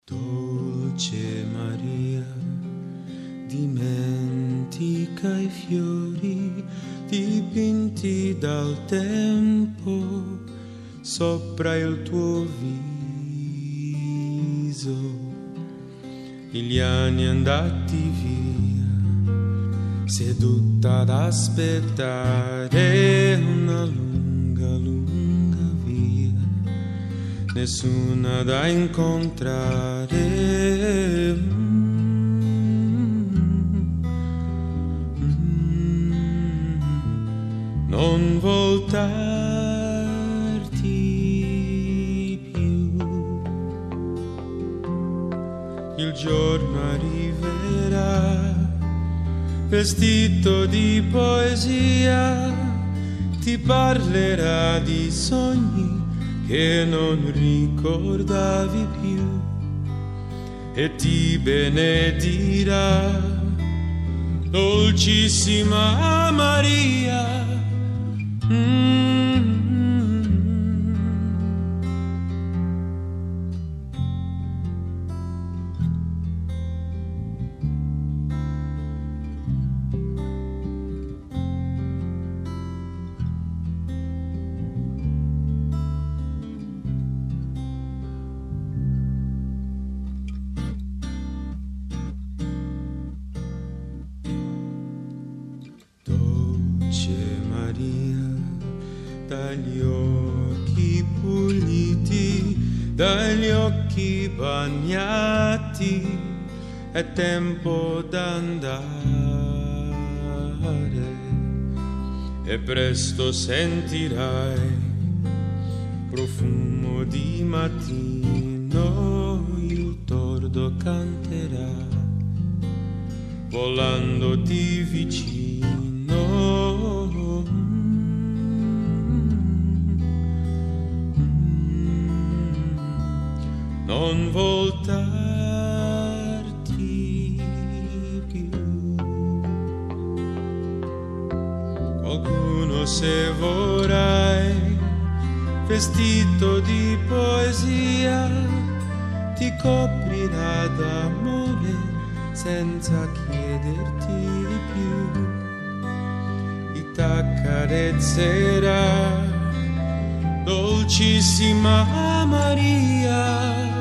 Dolce Maria, dimentica i fiori dipinti dal tempo sopra il tuo viso. Gli anni andati via, seduta ad aspettare una lunga, lunga via, nessuna da incontrare. Non voltarti più, il giorno arriverà, vestito di poesia, ti parlerà di sogni che non ricordavi più e ti benedirà, dolcissima Maria. Dagli occhi puliti, dagli occhi bagnati, è tempo d'andare e presto sentirai profumo di mattino, il tordo canterà volandoti vicino. Non voltarti più. Qualcuno, se vorrai, vestito di poesia, ti coprirà d'amore senza chiederti di più. Ti accarezzerà, dolcissima Maria.